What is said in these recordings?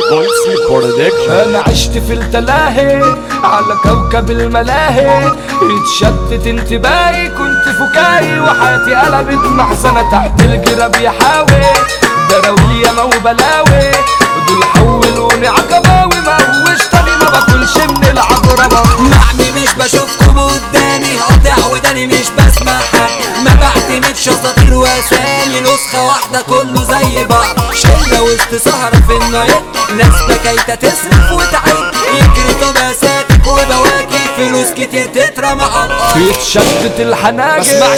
بولسي برودكشن. انا عشت في التلاهي على كوكب الملاهي، اتشتت انتباهي كنت فكاهي، وحياتي قلبت محزنة تحت الجراب يحاوي، دراوية وبلاوي دول حولوني عقباوي، ما هوش تاني ما باكلش من العقربة. معمي مش بشوفكم قدامي، قاطع وداني مش بسمع حد، ما بعتمدش اساطير واسامي، نسخة واحدة كله زي بعض، شلة وسط سهرة في النايت، ناس بكايتة تصرف وتعيد، يجري طباساتك وبواكي، فلوس كتير تترمى على الارض، اتشدت الحناجر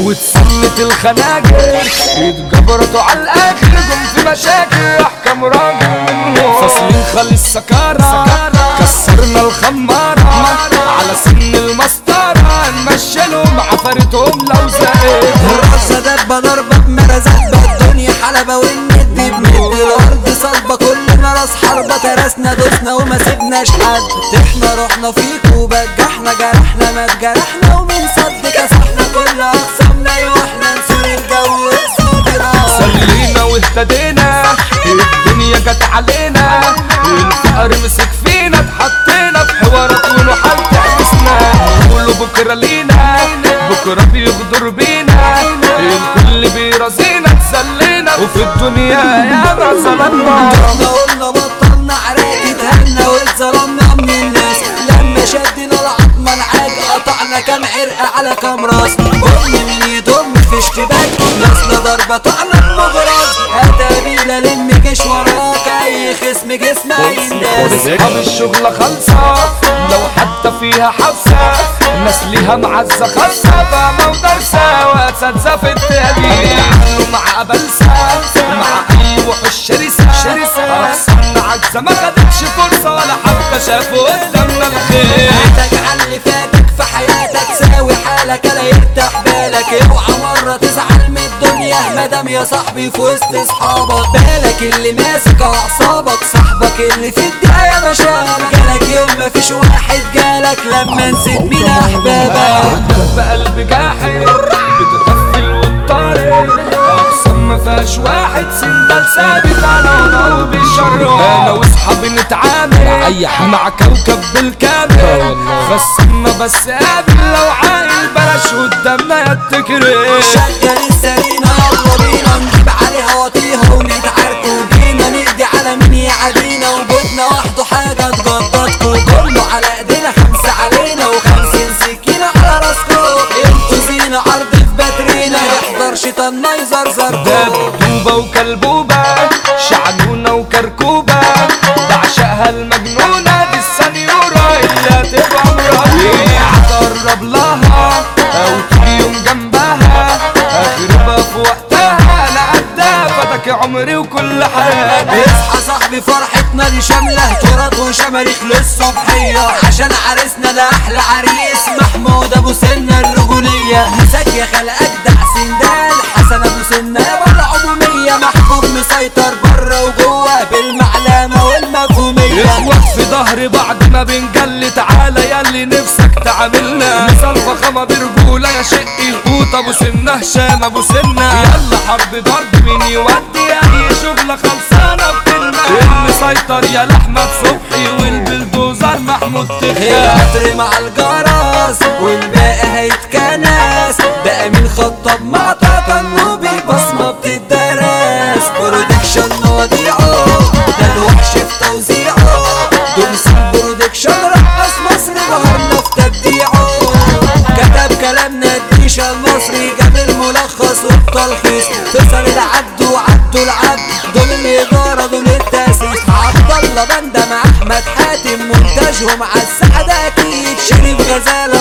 واتسلت الخناجر، اتجبرتوا على الاخر جم في مشاكل، احكام راجل منهم فاصلين خالص سكارة، كسرنا الخمارة على سن المسطرة، نمشلهم عفرتهم لو زقت الرقصة دبة ضربة بمرزات، الدنيا حلبة والند بند، الارض صلبة كلنا راس حربة، ترسنا دوسنا وما سيبناش حد، احنا رحنا فيك وبجحنا، جرحنا ما اتجرحنا، ومن صد كسحنا كل اقسامنا، واحنا نسور الجو صادرة، صلينا واهتدينا الدنيا جت علينا، الفقر مسك فينا، اتحطينا في حوارات ونحال تحبسنا، نقولوا بكرة لينا بكرة بيغدر بينا، الكل بيرازينا اتسلينا، وفي الدنيا ياما ظلمنا، احنا قلنا بطلنا عراك، اتهنا واتظلمنا من الناس، لما شدنا العظمة العاج قطعنا كام عرق على كام راس، كل مين يضم في اشتباك، ناسنا ضربة طعنا بمغراض، هتابيلا لم جيش وراك، اي خصم جسم اي الناس، اصحاب الشغلة خالصة لو حتى فيها حبسة، ناس ليها معزة خاصة، فاهمة ودرسة واساتذة في التهديد، يتعاملوا مع أبلسة مع أي وحوش شرسة، أقسامنا عجزة ما خدتش فرصة، ولا حتى شافوا قدامنا الخير، هتجعل اللي فاتك في حياتك ساوي حالك، لا يرتاح بالك، اوعى مرة تزعل من الدنيا، مادام يا صاحبي في وسط اصحابك، بالك اللي ماسك اعصابك، صاحبك اللي في الدقاية مشالك، جالك يوم مفيش واحد جالك، لما نسيت مين احبابك، بقلب جاحد بتغفل وتطارد، أقسام ما فيهاش واحد سندال ثابت على وضعه بيشرب، أنا وأصحابي نتعامل مع كوكب بالكامل، خصمنا بس قابل لو عايل بلاش قدامنا يتكرر، شغل السرينة يلا بينا نجيب عليها وطيها ونتعارك، وجينا نقضي على مين يعادينا، وجودنا وحده حاجة تجددكوا، كله على ايدينا، 5 علينا و50 سكينة على راسكوا، انتوا زينة عرض في باترينا، يحضر شيطاننا يزرزركوا، دبدوبة وكلبوبة شعنونة وكركوبة، بعشقها المجنونة دي السنيورة اللي هتبقى مراتي، هتقرب لها أو تيجي يوم جنبها، أخربها في وقتها أنا قدها، فداك عمري وكل حياتي، اصحى صاحبي فرحتنا دي شاملة تراب وشماريخ للصبحية، عشان عريسنا ده أحلى عريس، محمود أبو سنة الرجولية، مساك يا خلق أجدع سندال، حسن أبو سنة يابا العمومية، محبوب مسيطر بره وجوه بالمعلمة والمفهومية، اخوات في ظهر بعض ما بنجل، تعالى ياللي نفسك تعاملنا، مثال فخامة برجولة يا شقي القوط أبو سنة، هشام أبو سنة، يلا حرب ضرب مين يودي أي شغلة خلصانة بكلمة، المسيطر يا لأحمد صبحي والبلدوزر محمود تخيا، القطر مع الجرس والباقي هيتكنس، ده أمين خطاب مع طاقة النوبي، بصمة بتدرس، برودكشن مواضيعه، ده الوحش في توزيعه، دول برودكشن رقص مصر ظهرنا في تبديعه، كتب كلامنا الديشة المصري، جاب الملخص والتلخيص، فصل العبد وعبده العبد، دول الإدارة دول التأسيس، عبد الله بندة مع أحمد حاتم، منتجهم على السعادة أكيد، شريف غزالة